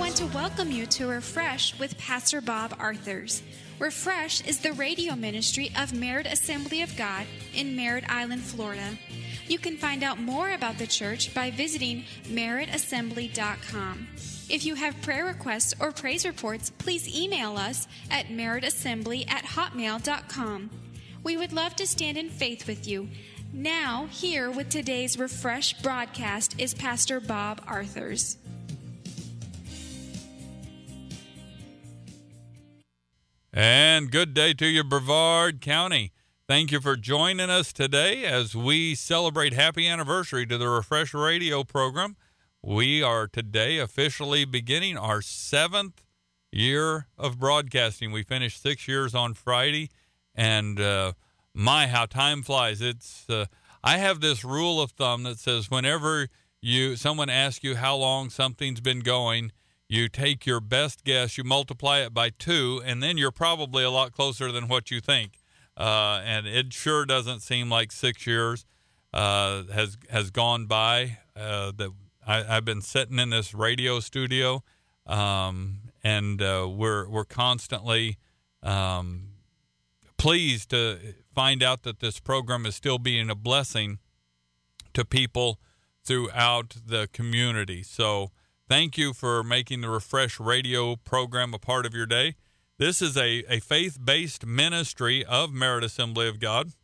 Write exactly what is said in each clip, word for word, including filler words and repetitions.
want to welcome you to Refresh with Pastor Bob Arthurs. Refresh is the radio ministry of Merritt Assembly of God in Merritt Island, Florida. You can find out more about the church by visiting merritt assembly dot com. If you have prayer requests or praise reports, please email us at merritt assembly at hotmail dot com. We would love to stand in faith with you. Now, here with today's Refresh broadcast is Pastor Bob Arthurs. And good day to you, Brevard County. Thank you for joining us today as we celebrate happy anniversary to the Refresh Radio program. We are today officially beginning our seventh year of broadcasting. We finished six years on Friday, and uh, my, how time flies. It's uh, I have this rule of thumb that says whenever you someone asks you how long something's been going, you take your best guess, you multiply it by two, and then you're probably a lot closer than what you think. Uh, and it sure doesn't seem like six years uh, has has gone by. Uh, that I, I've been sitting in this radio studio, um, and uh, we're we're constantly um, pleased to find out that this program is still being a blessing to people throughout the community. So thank you for making the Refresh Radio program a part of your day. This is a, a faith-based ministry of Merritt Assembly of God.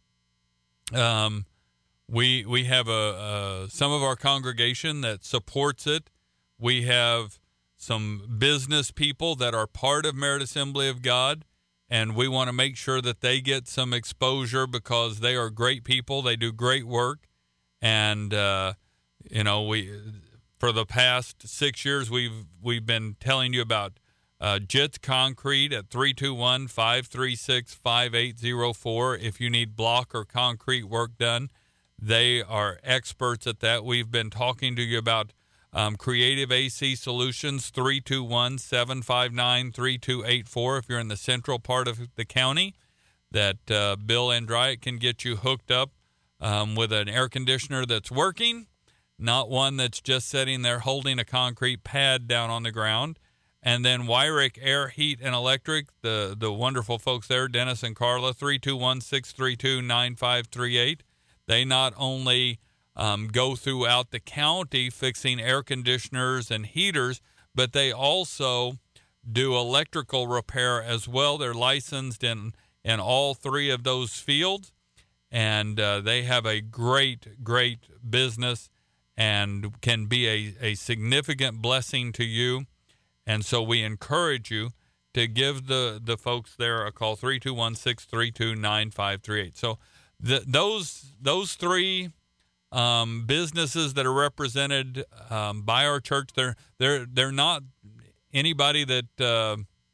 Um, we we have a, a some of our congregation that supports it. We have some business people that are part of Merritt Assembly of God, and we want to make sure that they get some exposure because they are great people. They do great work, and uh, you know we. For the past six years, we've we've been telling you about uh, Jits Concrete at three two one, five three six, five eight zero four. If you need block or concrete work done, they are experts at that. We've been talking to you about um, Creative A C Solutions, three two one, seven five nine, three two eight four. If you're in the central part of the county, that uh, Bill Andriot can get you hooked up um, with an air conditioner that's working, not one that's just sitting there holding a concrete pad down on the ground. And then Wyrick Air, Heat, and Electric, the, the wonderful folks there, Dennis and Carla, three two one, six three two, nine five three eight. They not only um, go throughout the county fixing air conditioners and heaters, but they also do electrical repair as well. They're licensed in, in all three of those fields, and uh, they have a great, great business and can be a, a significant blessing to you. And so we encourage you to give the, the folks there a call, three two one, six three two, nine five three eight. So the, those those three um, businesses that are represented um, by our church, they're, they're, they're not anybody that, uh,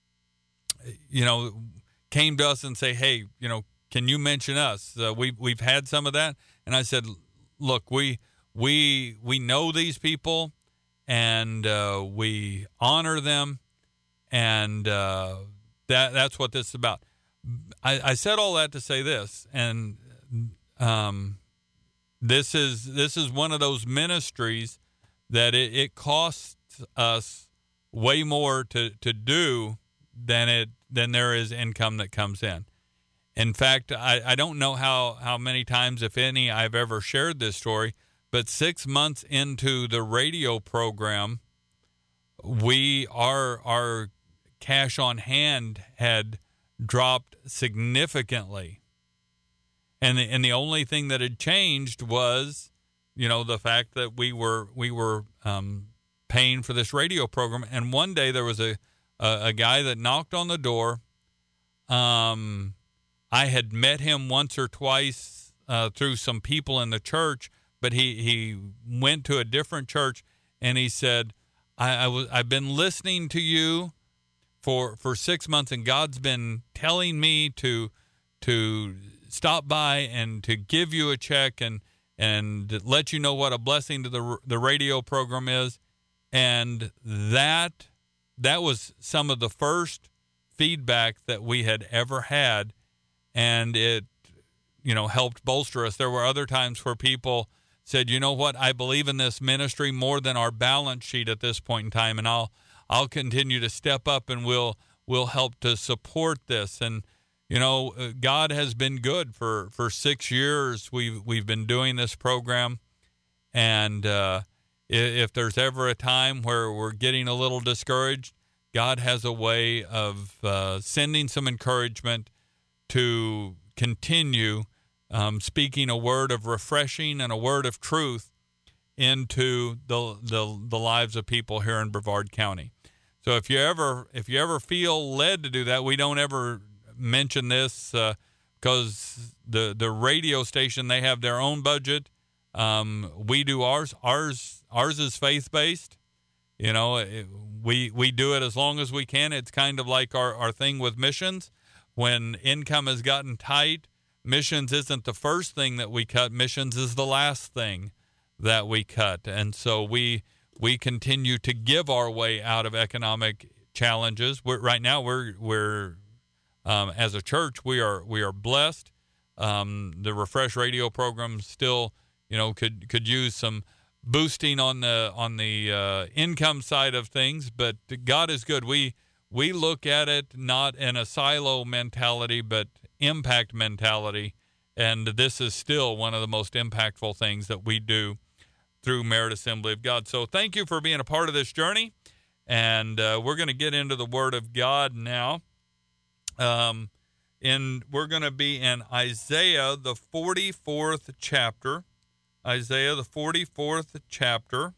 you know, came to us and say, hey, you know, can you mention us? Uh, we've, we've had some of that. And I said, look, we... We we know these people, and uh, we honor them, and uh, that that's what this is about. I, I said all that to say this, and um, this is this is one of those ministries that it, it costs us way more to, to do than it than there is income that comes in. In fact, I, I don't know how, how many times, if any, I've ever shared this story. But six months into the radio program, we our our cash on hand had dropped significantly, and the, and the only thing that had changed was, you know, the fact that we were we were um, paying for this radio program. And one day there was a a, a guy that knocked on the door. Um, I had met him once or twice uh, through some people in the church. But he, he went to a different church, and he said, I, I was, I've been listening to you for for six months, and God's been telling me to to stop by and to give you a check and and let you know what a blessing to the the radio program is. And that that was some of the first feedback that we had ever had, and it, you know, helped bolster us. There were other times where people said, you know what, I believe in this ministry more than our balance sheet at this point in time, and I'll I'll continue to step up and we'll we'll help to support this. And you know, God has been good for, for six years. We've we've been doing this program, and uh, if there's ever a time where we're getting a little discouraged, God has a way of uh, sending some encouragement to continue um, speaking a word of refreshing and a word of truth into the, the the lives of people here in Brevard County. So if you ever if you ever feel led to do that, we don't ever mention this uh, because the the radio station, they have their own budget. Um, we do ours. Ours ours is faith based. You know, it, we we do it as long as we can. It's kind of like our, our thing with missions. When income has gotten tight, missions isn't the first thing that we cut. Missions is the last thing that we cut. And so we we continue to give our way out of economic challenges. We're, right now, we're we're um, as a church, we are we are blessed. Um, the Refresh Radio program still, you know, could could use some boosting on the on the uh, income side of things, but God is good. We we look at it not in a silo mentality, but impact mentality, and this is still one of the most impactful things that we do through Merit Assembly of God. So thank you for being a part of this journey, and uh, we're going to get into the Word of God now. Um, and we're going to be in Isaiah, the forty-fourth chapter. Isaiah, the forty-fourth chapter.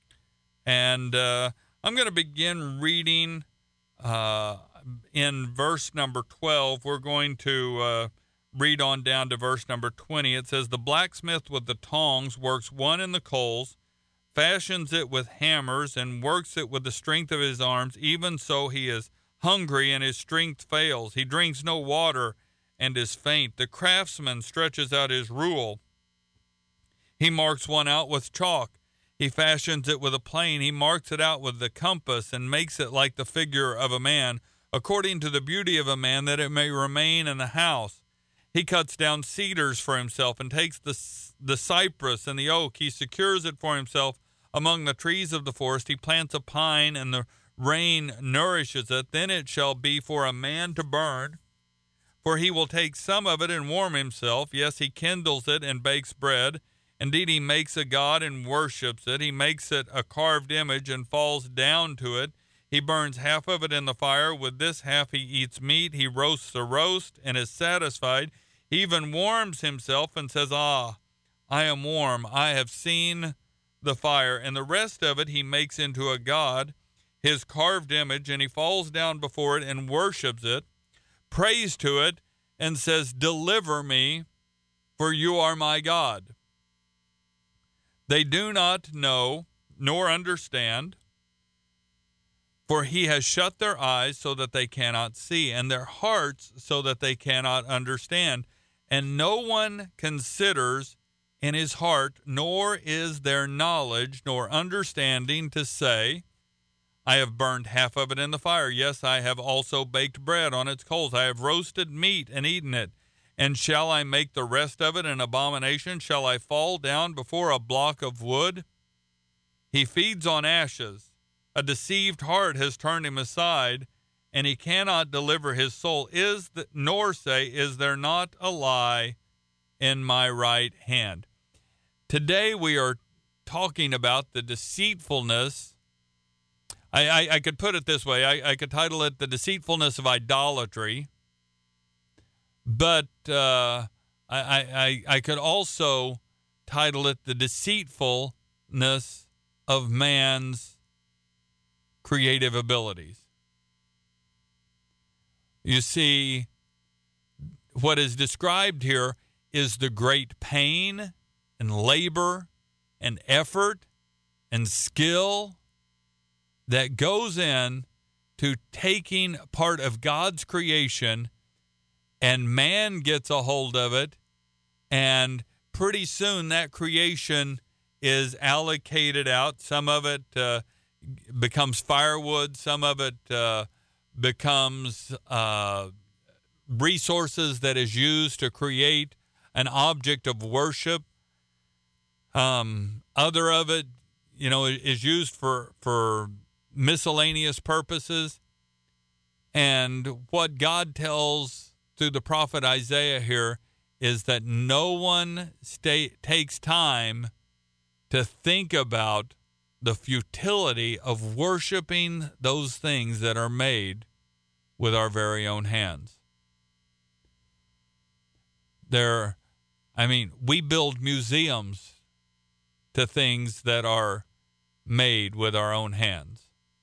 And uh, I'm going to begin reading uh, in verse number twelve. We're going to uh, read on down to verse number twenty. It says, "The blacksmith with the tongs works one in the coals, fashions it with hammers, and works it with the strength of his arms. Even so he is hungry, and his strength fails. He drinks no water, and is faint. The craftsman stretches out his rule. He marks one out with chalk. He fashions it with a plane. He marks it out with the compass and makes it like the figure of a man, according to the beauty of a man, that it may remain in the house. He cuts down cedars for himself and takes the, the cypress and the oak. He secures it for himself among the trees of the forest. He plants a pine, and the rain nourishes it. Then it shall be for a man to burn, for he will take some of it and warm himself. Yes, he kindles it and bakes bread. Indeed, he makes a god and worships it. He makes it a carved image and falls down to it. He burns half of it in the fire. With this half he eats meat. He roasts a roast and is satisfied. He even warms himself and says, 'Ah, I am warm. I have seen the fire.' And the rest of it he makes into a god, his carved image, and he falls down before it and worships it, prays to it, and says, 'Deliver me, for you are my God.' They do not know nor understand, for he has shut their eyes so that they cannot see, and their hearts so that they cannot understand. And no one considers in his heart, nor is there knowledge nor understanding to say, 'I have burned half of it in the fire. Yes, I have also baked bread on its coals. I have roasted meat and eaten it. And shall I make the rest of it an abomination? Shall I fall down before a block of wood?' He feeds on ashes. A deceived heart has turned him aside, and he cannot deliver his soul. Is the, nor say, 'Is there not a lie in my right hand?'" Today we are talking about the deceitfulness. I, I, I could put it this way. I, I could title it "The Deceitfulness of Idolatry." But uh, I, I, I could also title it "The Deceitfulness of Man's Creative Abilities." You see, what is described here is the great pain and labor and effort and skill that goes in to taking part of God's creation, and man gets a hold of it, and pretty soon that creation is allocated out. Some of it uh, becomes firewood. Some of it uh, becomes uh, resources that is used to create an object of worship. Um, other of it, you know, is used for for miscellaneous purposes. And what God tells through the prophet Isaiah here is that no one stay, takes time to think about the futility of worshiping those things that are made with our very own hands. There, I mean, we build museums to things that are made with our own hands.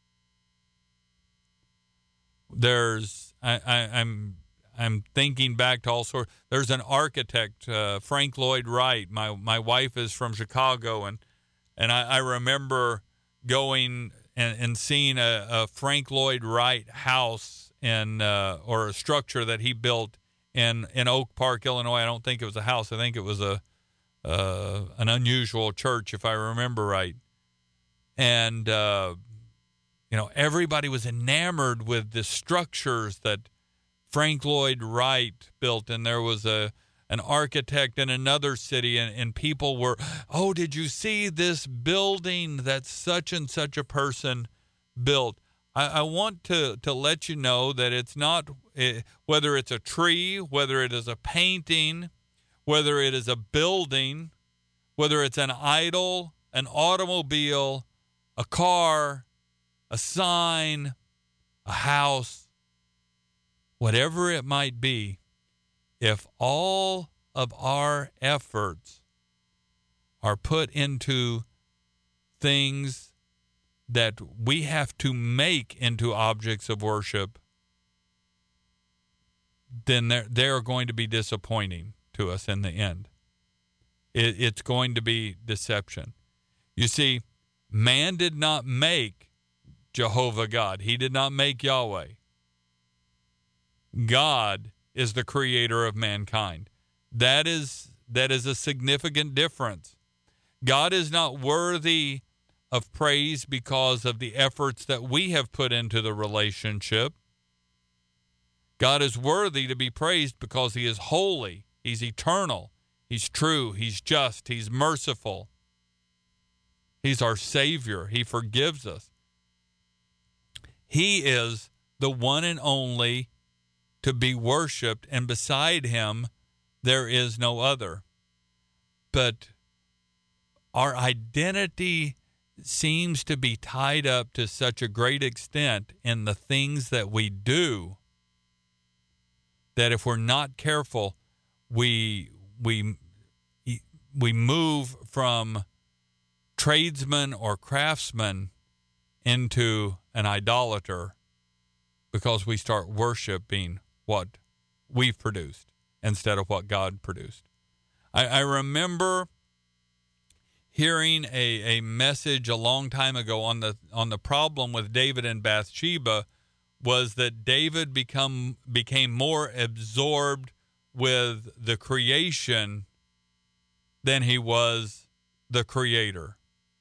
There's, I, I, I'm, I'm thinking back to all sorts. There's an architect, uh, Frank Lloyd Wright. My my wife is from Chicago, and and I, I remember going and, and seeing a, a Frank Lloyd Wright house in uh, or a structure that he built in in Oak Park, Illinois. I don't think it was a house. I think it was a uh, an unusual church, if I remember right. And uh, you know, everybody was enamored with the structures that Frank Lloyd Wright built, and there was a an architect in another city, and, and people were, oh, did you see this building that such and such a person built? I, I want to, to let you know that it's not, uh, whether it's a tree, whether it is a painting, whether it is a building, whether it's an idol, an automobile, a car, a sign, a house, whatever it might be, if all of our efforts are put into things that we have to make into objects of worship, then they're, they're going to be disappointing to us in the end. It, it's going to be deception. You see, man did not make Jehovah God. He did not make Yahweh. God is the creator of mankind. That is that is a significant difference. God is not worthy of praise because of the efforts that we have put into the relationship. God is worthy to be praised because he is holy, he's eternal, he's true, he's just, he's merciful. He's our Savior. He forgives us. He is the one and only to be worshiped, and beside him there is no other. But our identity seems to be tied up to such a great extent in the things that we do that if we're not careful, we we we move from tradesman or craftsman into an idolater because we start worshiping what we've produced instead of what God produced. I, I remember hearing a, a message a long time ago on the on the problem with David and Bathsheba was that David become became more absorbed with the creation than he was the creator.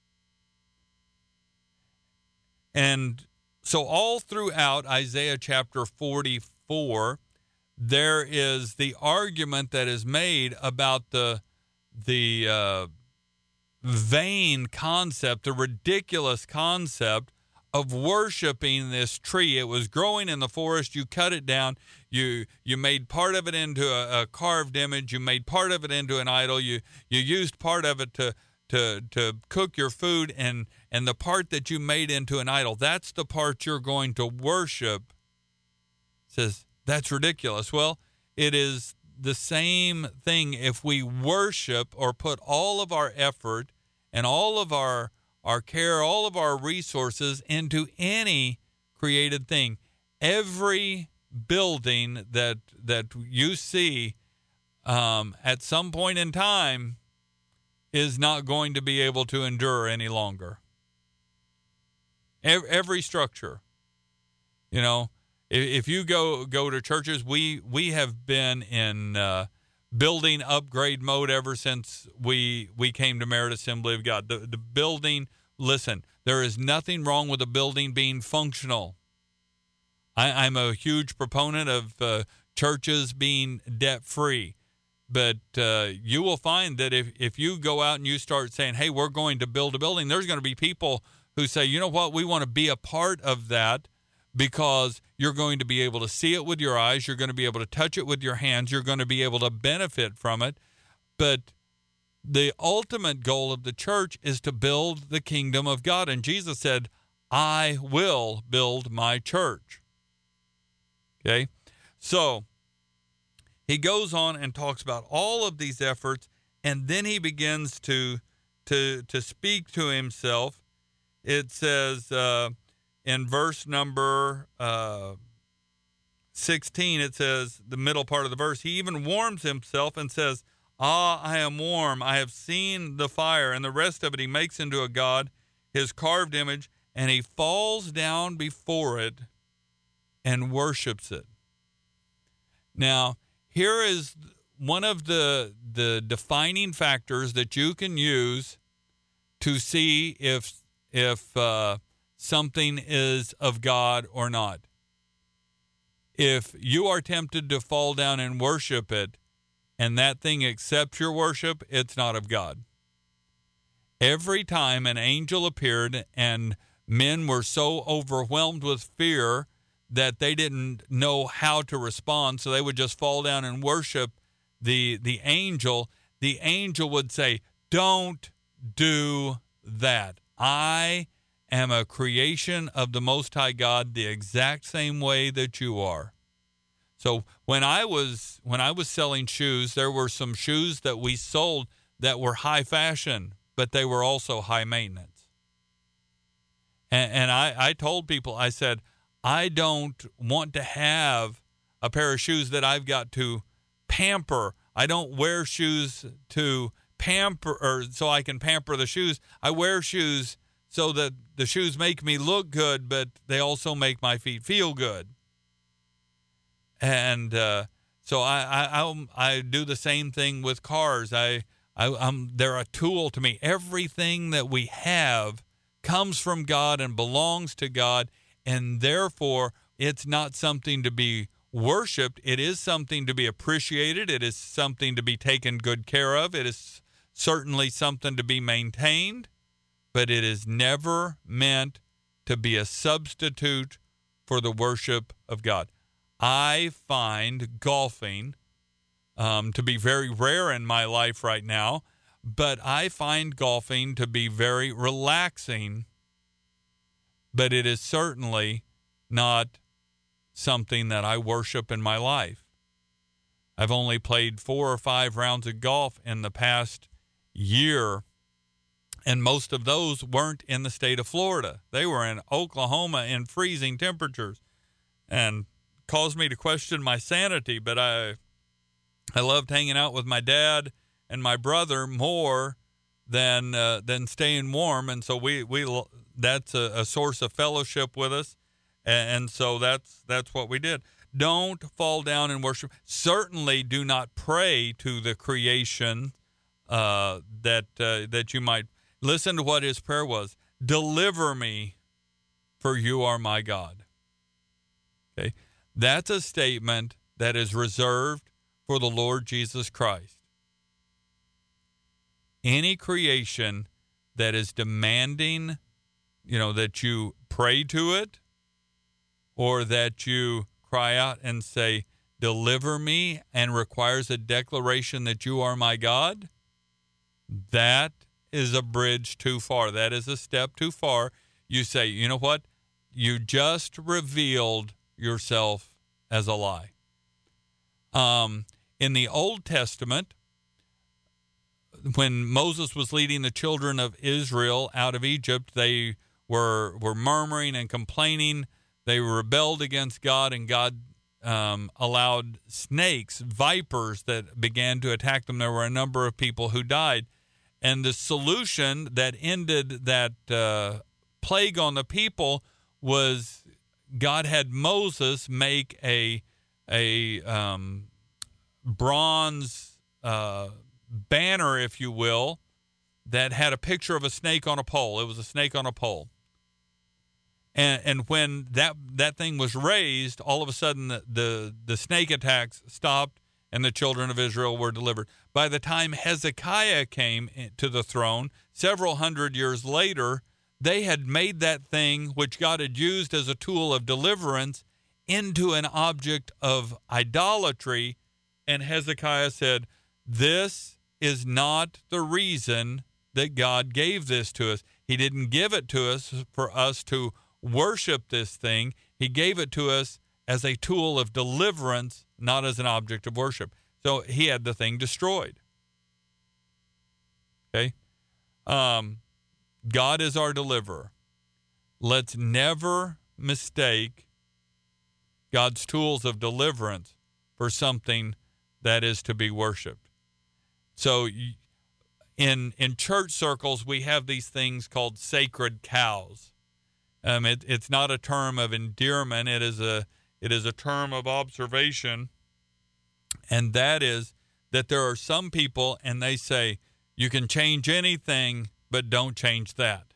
And so all throughout Isaiah chapter forty-four, there is the argument that is made about the the uh, vain concept, the ridiculous concept of worshiping this tree. It was growing in the forest. You cut it down. You you made part of it into a, a carved image. You made part of it into an idol. You you used part of it to to to cook your food, and and the part that you made into an idol, that's the part you're going to worship. It says that's ridiculous. Well, it is the same thing if we worship or put all of our effort and all of our our care, all of our resources into any created thing. Every building that that you see um, at some point in time is not going to be able to endure any longer. Every, every structure, you know, if, if you go go to churches, we we have been in uh, building upgrade mode ever since we we came to Merit Assembly of God. The the building, listen, there is nothing wrong with a building being functional. I, I'm a huge proponent of uh, churches being debt-free. But uh, you will find that if, if you go out and you start saying, hey, we're going to build a building, there's going to be people who say, you know what, we want to be a part of that because you're going to be able to see it with your eyes, you're going to be able to touch it with your hands, you're going to be able to benefit from it. But the ultimate goal of the church is to build the kingdom of God. And Jesus said, I will build my church. Okay? So he goes on and talks about all of these efforts, and then he begins to to to speak to himself. It says uh, in verse number uh, sixteen, it says, the middle part of the verse, he even warms himself and says, ah, I am warm. I have seen the fire. And the rest of it he makes into a god, his carved image, and he falls down before it and worships it. Now, here is one of the the defining factors that you can use to see if if uh, something is of God or not. If you are tempted to fall down and worship it, and that thing accepts your worship, it's not of God. Every time an angel appeared and men were so overwhelmed with fear that they didn't know how to respond, so they would just fall down and worship the the angel, the angel would say, don't do that. I am a creation of the Most High God the exact same way that you are. So when I was when I was selling shoes, there were some shoes that we sold that were high fashion, but they were also high maintenance. And, and I, I told people, I said, I don't want to have a pair of shoes that I've got to pamper. I don't wear shoes to pamper, or so I can pamper the shoes. I wear shoes so that the shoes make me look good, but they also make my feet feel good. And uh, so I I, I I do the same thing with cars. I I I'm, they're a tool to me. Everything that we have comes from God and belongs to God, and therefore it's not something to be worshipped. It is something to be appreciated. It is something to be taken good care of. It is certainly something to be maintained, but it is never meant to be a substitute for the worship of God. I find golfing um, to be very rare in my life right now, but I find golfing to be very relaxing, but it is certainly not something that I worship in my life. I've only played four or five rounds of golf in the past year, and most of those weren't in the state of Florida. They were in Oklahoma in freezing temperatures, and caused me to question my sanity. But I I loved hanging out with my dad and my brother more than uh, than staying warm, and so we we that's a, a source of fellowship with us, and, and so that's that's what we did. Don't fall down and worship. Certainly, do not pray to the creation uh, that uh, that you might listen to what his prayer was. Deliver me, for you are my God. Okay. That's a statement that is reserved for the Lord Jesus Christ. Any creation that is demanding, you know, that you pray to it, or that you cry out and say, deliver me, and requires a declaration that you are my God, that is a bridge too far. That is a step too far. You say, you know what? You just revealed yourself as a lie. Um, in the Old Testament, when Moses was leading the children of Israel out of Egypt, they were were murmuring and complaining. They rebelled against God, and God um, allowed snakes, vipers, that began to attack them. There were a number of people who died. And the solution that ended that uh, plague on the people was God had Moses make a a um, bronze uh, banner, if you will, that had a picture of a snake on a pole. It was a snake on a pole. And and when that that thing was raised, all of a sudden the, the, the snake attacks stopped and the children of Israel were delivered. By the time Hezekiah came to the throne, several hundred years later, they had made that thing which God had used as a tool of deliverance into an object of idolatry. And Hezekiah said, this is not the reason that God gave this to us. He didn't give it to us for us to worship this thing. He gave it to us as a tool of deliverance, not as an object of worship. So he had the thing destroyed. Okay? Um, God is our deliverer. Let's never mistake God's tools of deliverance for something that is to be worshiped. So in in church circles, we have these things called sacred cows. Um, it, it's not a term of endearment. It is a it is a term of observation, and that is that there are some people, and they say, you can change anything, but don't change that.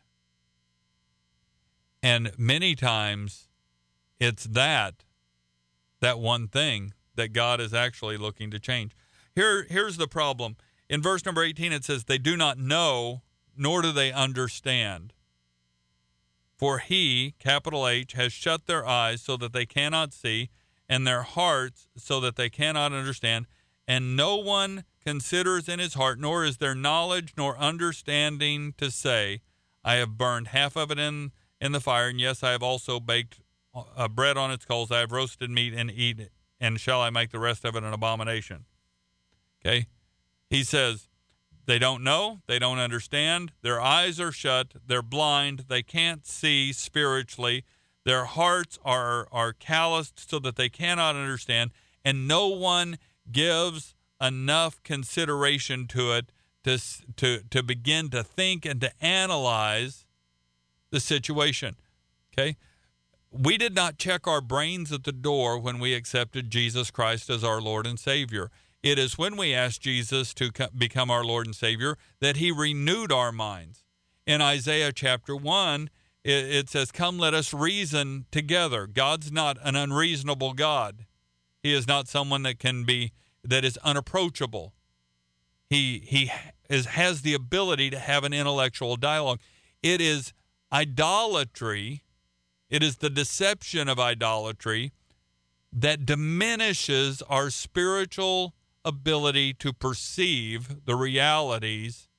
And many times, it's that, that one thing that God is actually looking to change. Here, here's the problem. In verse number eighteen, it says, they do not know, nor do they understand. For he, capital H, has shut their eyes so that they cannot see, and their hearts so that they cannot understand. And no one considers in his heart, nor is there knowledge nor understanding to say, I have burned half of it in, in the fire, and yes, I have also baked uh, bread on its coals. I have roasted meat and eat it, and shall I make the rest of it an abomination? Okay? He says, they don't know, they don't understand, their eyes are shut, they're blind, they can't see spiritually, their hearts are, are calloused so that they cannot understand, and no one gives enough consideration to it to, to, to begin to think and to analyze the situation. Okay? We did not check our brains at the door when we accepted Jesus Christ as our Lord and Savior. It is when we asked Jesus to become our Lord and Savior that he renewed our minds. In Isaiah chapter one, it says, come, let us reason together. God's not an unreasonable God. He is not someone that can be, that is unapproachable. He, he is, has the ability to have an intellectual dialogue. It is idolatry. It is the deception of idolatry that diminishes our spiritual ability to perceive the realities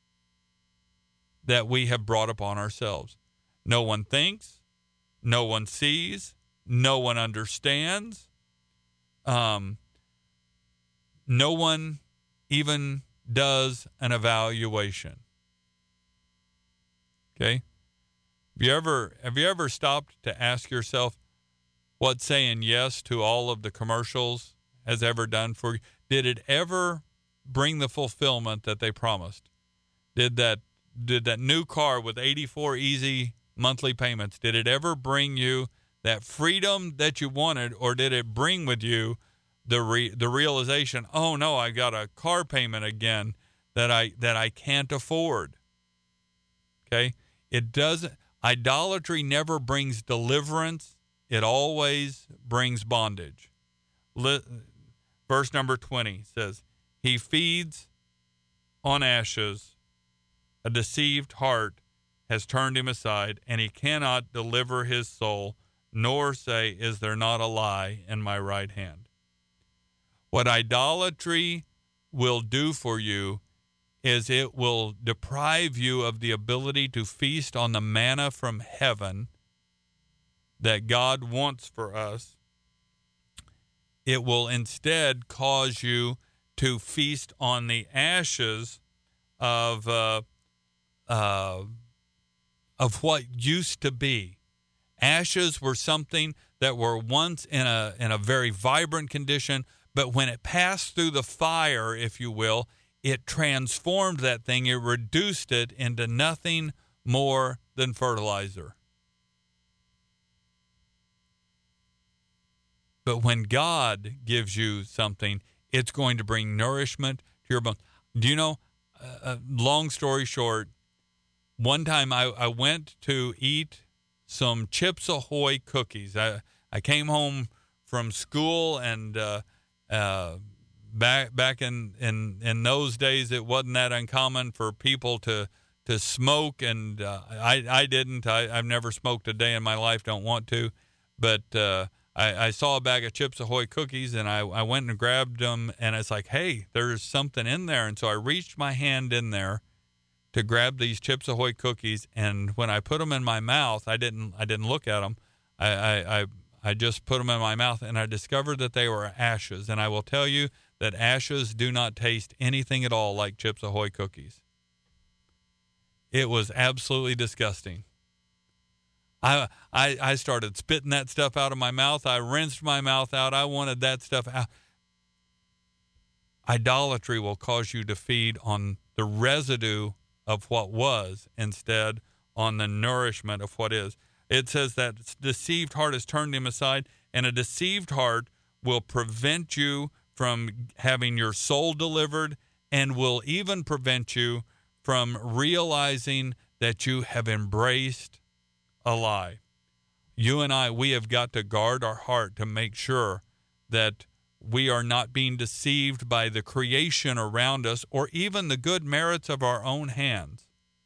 that we have brought upon ourselves. No one thinks, no one sees, no one understands, um, no one even does an evaluation. Okay? Have you ever have you ever stopped to ask yourself what saying yes to all of the commercials has ever done for you? Did it ever bring the fulfillment that they promised? Did that did that new car with eighty-four easy monthly payments, did it ever bring you that freedom that you wanted, or did it bring with you the re, the realization, oh no, I got a car payment again that I that I can't afford? Okay? It doesn't idolatry never brings deliverance. It always brings bondage. Let, Verse number twenty says, he feeds on ashes. A deceived heart has turned him aside, and he cannot deliver his soul, nor say, is there not a lie in my right hand? What idolatry will do for you is it will deprive you of the ability to feast on the manna from heaven that God wants for us. It will instead cause you to feast on the ashes of uh, uh, of what used to be. Ashes were something that were once in a in a very vibrant condition, but when it passed through the fire, if you will, it transformed that thing. It reduced it into nothing more than fertilizer. But when God gives you something, it's going to bring nourishment to your bones. Do you know, uh, long story short, one time I, I went to eat some Chips Ahoy cookies. I, I came home from school, and uh, uh, back back in, in, in those days, it wasn't that uncommon for people to, to smoke, and uh, I I didn't. I, I've never smoked a day in my life. Don't want to, but uh, I, I saw a bag of Chips Ahoy cookies, and I I went and grabbed them, and it's like, hey, there's something in there, and so I reached my hand in there to grab these Chips Ahoy cookies, and when I put them in my mouth, I didn't I didn't look at them. I I I, I just put them in my mouth, and I discovered that they were ashes. And I will tell you that ashes do not taste anything at all like Chips Ahoy cookies. It was absolutely disgusting. I, I I started spitting that stuff out of my mouth. I rinsed my mouth out. I wanted that stuff out. Idolatry will cause you to feed on the residue of what was instead on the nourishment of what is. It says that deceived heart has turned him aside, and a deceived heart will prevent you from having your soul delivered and will even prevent you from realizing that you have embraced a lie. You and I, we have got to guard our heart to make sure that we are not being deceived by the creation around us or even the good merits of our own hands.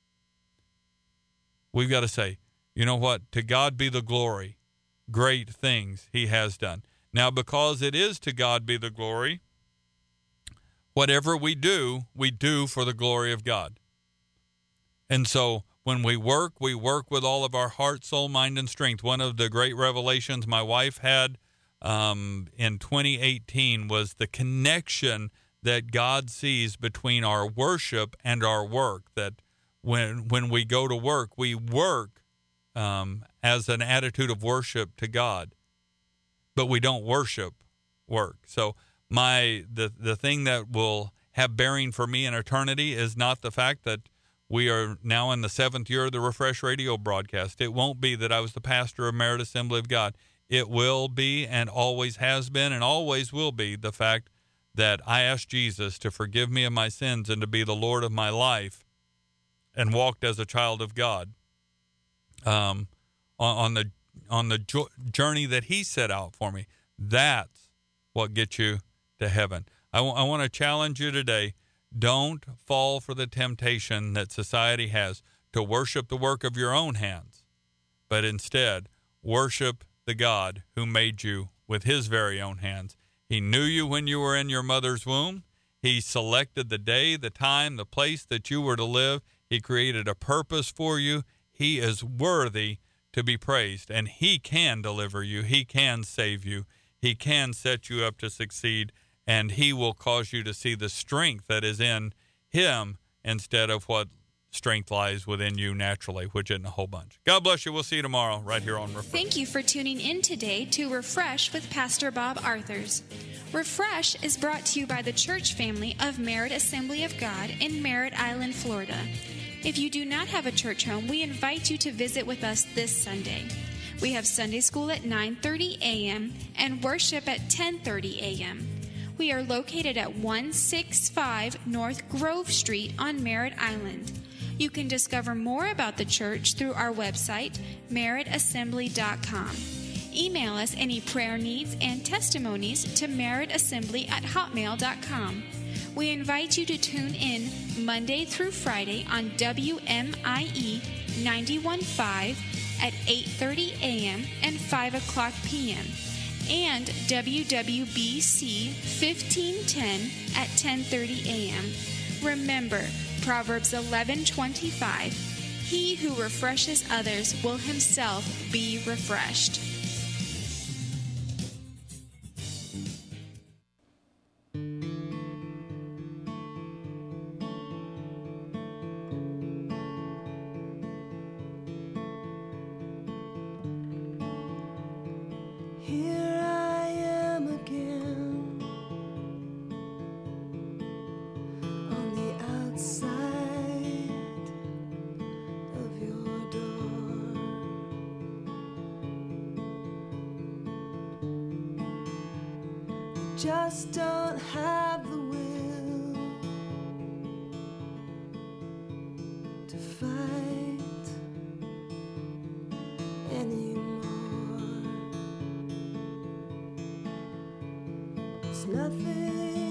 We've got to say, you know what? To God be the glory. Great things he has done. Now, because it is to God be the glory, whatever we do, we do for the glory of God. And so when we work, we work with all of our heart, soul, mind, and strength. One of the great revelations my wife had um, in twenty eighteen was the connection that God sees between our worship and our work, that when when we go to work, we work um, as an attitude of worship to God, but we don't worship work. So my the the thing that will have bearing for me in eternity is not the fact that we are now in the seventh year of the Refresh Radio broadcast. It won't be that I was the pastor of Merit Assembly of God. It will be and always has been and always will be the fact that I asked Jesus to forgive me of my sins and to be the Lord of my life and walked as a child of God um, on, on the on the jo- journey that he set out for me. That's what gets you to heaven. I, w- I want to challenge you today. Don't fall for the temptation that society has to worship the work of your own hands, but instead worship the God who made you with his very own hands. He knew you when you were in your mother's womb. He selected the day, the time, the place that you were to live. He created a purpose for you. He is worthy to be praised, and he can deliver you. He can save you. He can set you up to succeed, and he will cause you to see the strength that is in him instead of what strength lies within you naturally, which isn't a whole bunch. God bless you. We'll see you tomorrow right here on Refresh. Thank you for tuning in today to Refresh with Pastor Bob Arthurs. Refresh is brought to you by the church family of Merit Assembly of God in Merritt Island, Florida. If you do not have a church home, we invite you to visit with us this Sunday. We have Sunday school at nine thirty a.m. and worship at ten thirty a.m. We are located at one sixty-five North Grove Street on Merritt Island. You can discover more about the church through our website, merritt assembly dot com. Email us any prayer needs and testimonies to merritt assembly at hotmail dot com. We invite you to tune in Monday through Friday on W M I E ninety-one point five at eight thirty a.m. and five o'clock p.m. and W W B C fifteen ten at ten thirty a.m. Remember, Proverbs eleven twenty-five, he who refreshes others will himself be refreshed. Here I am again on the outside of your door. Just don't have the will to fight anymore. There's nothing